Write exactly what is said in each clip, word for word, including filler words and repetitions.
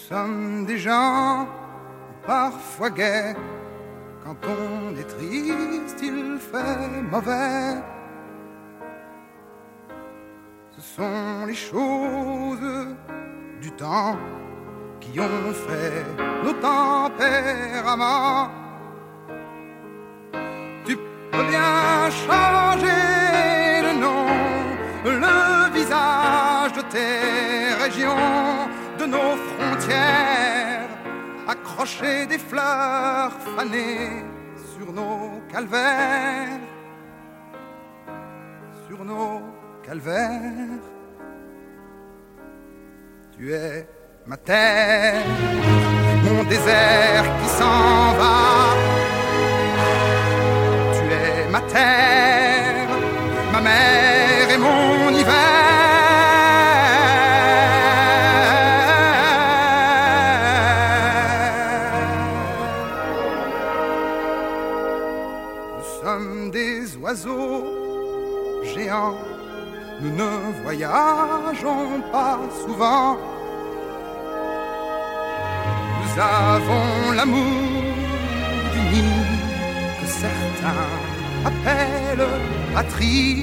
sommes des gens parfois gais. Quand on est triste, il fait mauvais. Ce sont les choses du temps qui ont fait nos tempéraments. Tu peux bien changer le nom, le visage de tes régions, de nos frontières, accrocher des fleurs fanées sur nos calvaires, sur nos calvaires. Tu es ma terre, mon désert qui s'en va. Tu es ma terre, ma mer et mon hiver. Nous sommes des oiseaux géants, nous ne voyageons pas souvent. Nous avons l'amour du nid que certains appellent patrie.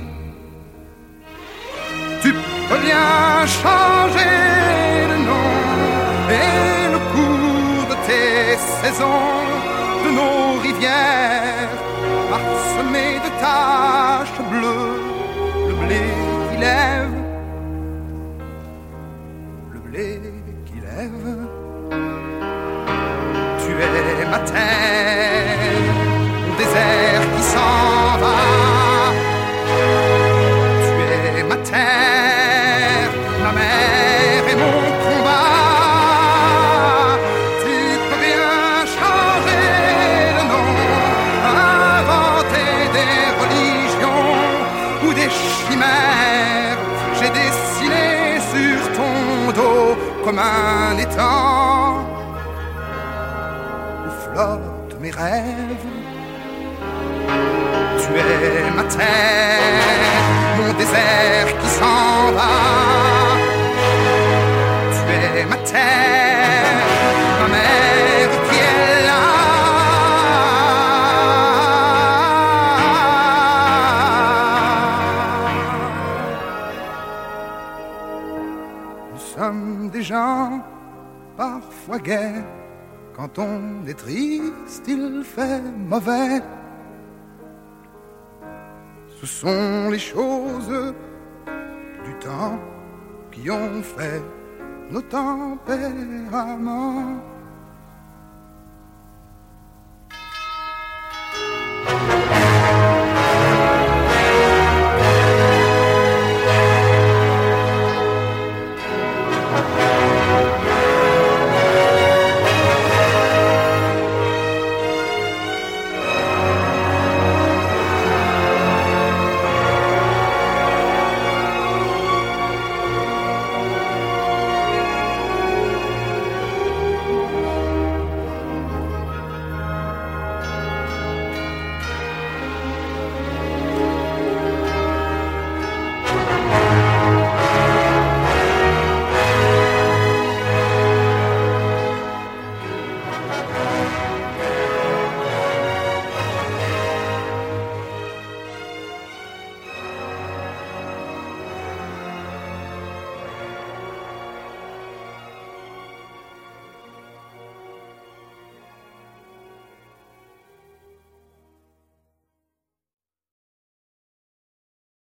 Tu peux bien changer le nom et le cours de tes saisons, de nos rivières parsemées de taches bleues, le blé qui lève, le blé qui lève. Tu es ma terre, mon désert qui s'en va. Tu es ma terre, ma mer et mon combat. Tu peux bien changer le nom, inventer des religions ou des chimères. J'ai dessiné sur ton dos comme un étang flotte mes rêves. Tu es ma terre, mon désert qui s'en va. Tu es ma terre, ma mère qui est là. Nous sommes des gens parfois gais. Quand on est triste, il fait mauvais. Ce sont les choses du temps qui ont fait nos tempéraments.